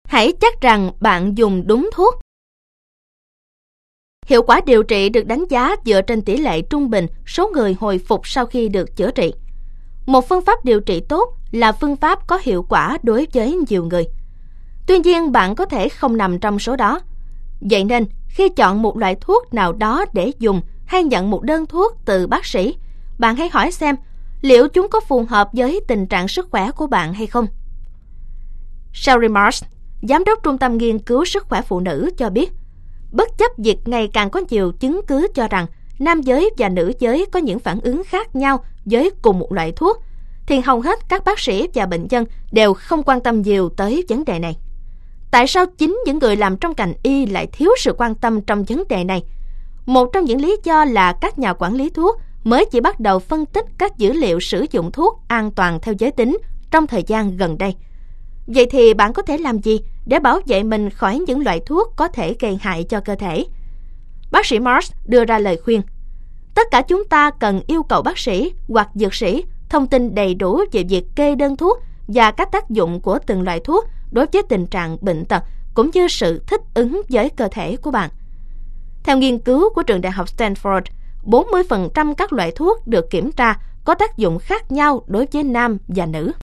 Hãy chắc rằng bạn dùng đúng thuốc. Hiệu quả điều trị được đánh giá dựa trên tỷ lệ trung bình số người hồi phục sau khi được chữa trị. Một phương pháp điều trị tốt là phương pháp có hiệu quả đối với nhiều người. Tuy nhiên, bạn có thể không nằm trong số đó. Vậy nên, khi chọn một loại thuốc nào đó để dùng hay nhận một đơn thuốc từ bác sĩ, bạn hãy hỏi xem liệu chúng có phù hợp với tình trạng sức khỏe của bạn hay không. Sherry Marsh, Giám đốc Trung tâm Nghiên cứu Sức khỏe Phụ nữ cho biết, bất chấp việc ngày càng có nhiều chứng cứ cho rằng nam giới và nữ giới có những phản ứng khác nhau với cùng một loại thuốc, thì hầu hết các bác sĩ và bệnh nhân đều không quan tâm nhiều tới vấn đề này. Tại sao chính những người làm trong ngành y lại thiếu sự quan tâm trong vấn đề này? Một trong những lý do là các nhà quản lý thuốc mới chỉ bắt đầu phân tích các dữ liệu sử dụng thuốc an toàn theo giới tính trong thời gian gần đây. Vậy thì bạn có thể làm gì để bảo vệ mình khỏi những loại thuốc có thể gây hại cho cơ thể? Bác sĩ Marsh đưa ra lời khuyên. Tất cả chúng ta cần yêu cầu bác sĩ hoặc dược sĩ thông tin đầy đủ về việc kê đơn thuốc và các tác dụng của từng loại thuốc đối với tình trạng bệnh tật cũng như sự thích ứng với cơ thể của bạn. Theo nghiên cứu của trường đại học Stanford, 40% các loại thuốc được kiểm tra có tác dụng khác nhau đối với nam và nữ.